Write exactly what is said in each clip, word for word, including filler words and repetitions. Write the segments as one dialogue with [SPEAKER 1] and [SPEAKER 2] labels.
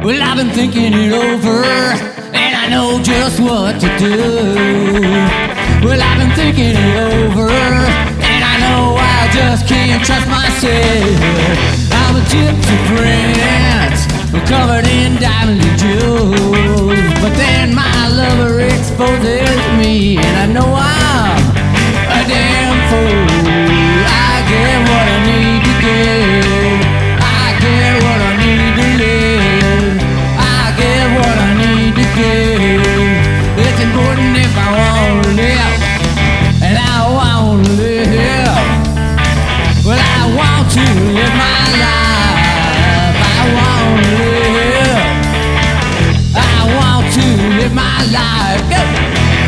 [SPEAKER 1] Well, I've been thinking it over, and I know just what to do. Well, I've been thinking it over, and I know I just can't trust myself. I'm a gypsy prince, covered in diamonds and jewels, but then my lover exposes me, and I know I'm a damn fool. I get what I need to get, I get what I need to live, I get what I need to give. It's important if I want to live, and I want to live. Well, I want to live my life, I want to live, I want to live my life. Go!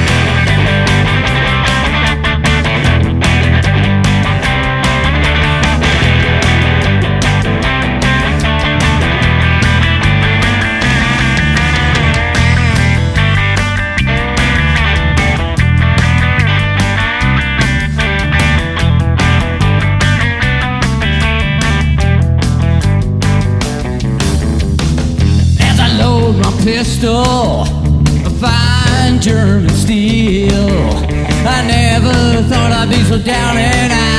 [SPEAKER 1] Pistol, a fine German steel. I never thought I'd be so down and out.